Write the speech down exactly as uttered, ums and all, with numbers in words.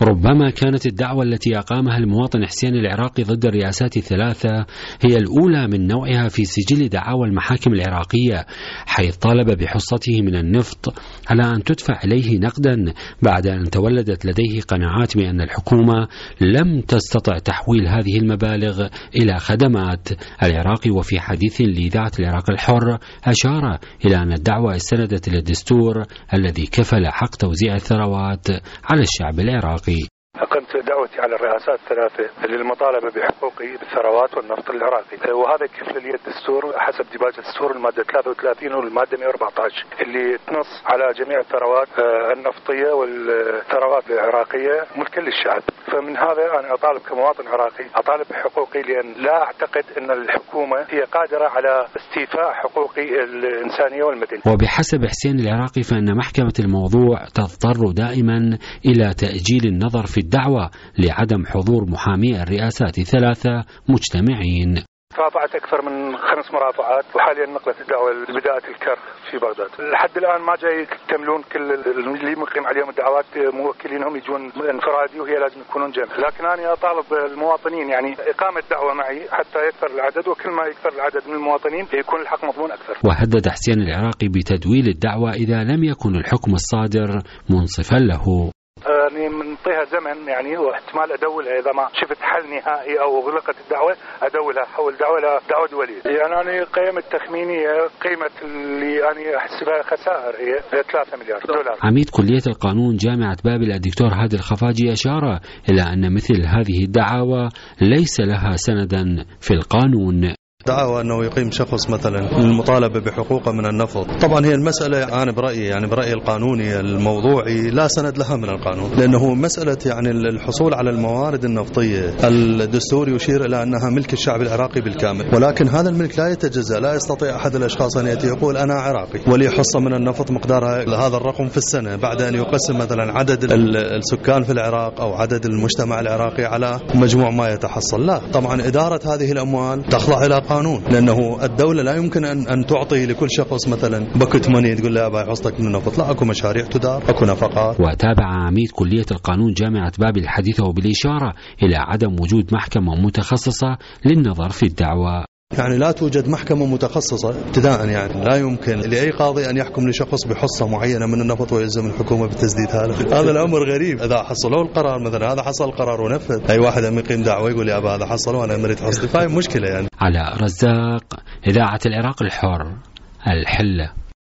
ربما كانت الدعوة التي أقامها المواطن حسين العراقي ضد الرئاسات الثلاثة هي الأولى من نوعها في سجل دعاوى المحاكم العراقية، حيث طالب بحصته من النفط على أن تدفع إليه نقدا بعد أن تولدت لديه قناعات بأن الحكومة لم تستطع تحويل هذه المبالغ إلى خدمات. العراقي وفي حديث لإذاعة العراق الحر أشار إلى أن الدعوة استندت إلى الدستور الذي كفل حق توزيع الثروات على الشعب العراقي. أقمت دعوتي على الرئاسات الثلاثة للمطالبة بحقوقي بالثروات والنفط العراقي، وهذا كفل لي الدستور حسب ديباج الدستور المادة ثلاثة وثلاثين والمادة مئة وأربعة عشر اللي تنص على جميع الثروات النفطية والثروات العراقية ملكا للشعب. فمن هذا أنا أطالب كمواطن عراقي أطالب بحقوقي، لأن لا أعتقد أن الحكومة هي قادرة على استيفاء حقوقي الإنسانية والمدنية. وبحسب حسين العراقي فإن محكمة الموضوع تضطر دائما إلى تأجيل النظر في الدعوة لعدم حضور محامي الرئاسات الثلاثة مجتمعين. رافعت أكثر من خمس مرافعات، وحاليا نقلت الدعوة لبداية الكر في بغداد. لحد الآن ما جاي يكتملون كل اللي مقيم عليهم الدعوات، موكلينهم يجون انفرادي وهي لازم يكونون جمع. لكن أنا أطالب المواطنين يعني إقامة دعوة معي حتى يكثر العدد، وكل ما يكثر العدد من المواطنين يكون الحق مضمون أكثر. وهدد حسين العراقي بتدويل الدعوة إذا لم يكن الحكم الصادر منصفا له. يعني منطيها زمن يعني واحتمال أدولها إذا ما شفت حل نهائي أو غلقت الدعوة أدولها حول دعوة إلى دعوة دولية. يعني أنا قيمة التخمينية قيمة اللي أنا أحسبها خسائر هي ثلاثة مليار دولار. عميد كلية القانون جامعة بابل الدكتور هادي الخفاجي أشار إلى أن مثل هذه الدعاوى ليس لها سندا في القانون. دعوى أنه يقيم شخص مثلا للمطالبة بحقوقه من النفط، طبعا هي المسألة أنا برأيي يعني برأيي القانوني الموضوعي لا سند لها من القانون، لأنه مسألة يعني الحصول على الموارد النفطية الدستور يشير إلى أنها ملك الشعب العراقي بالكامل، ولكن هذا الملك لا يتجزأ. لا يستطيع أحد الأشخاص أن يأتي يقول أنا عراقي ولي حصة من النفط مقدارها هذا الرقم في السنة، بعد أن يقسم مثلا عدد السكان في العراق أو عدد المجتمع العراقي على مجموع ما يتحصل. لا، طبعا إدارة هذه الأموال تخضع إلى قانون، لأنه الدولة لا يمكن أن أن تعطي لكل شخص مثلا بكت ماني تقول له أبا حصتك من النفط. لا، أكو مشاريع تدار، أكو نفقات. وتابع عميد كلية القانون جامعة بابل حديثه بالإشارة إلى عدم وجود محكمة متخصصة للنظر في الدعوة. يعني لا توجد محكمة متخصصة ابتداء، يعني لا يمكن لأي قاضي أن يحكم لشخص بحصة معينة من النفط ويلزم الحكومة بتسديد هذا. هذا الأمر غريب. إذا حصلوا القرار مثلا هذا حصل القرار ونفذ، أي واحد يقيم دعوة يقول يا أبا هذا حصل وأنا مريت حصتي، فهي مشكلة يعني. على رزاق، إذاعة العراق الحر، الحلة.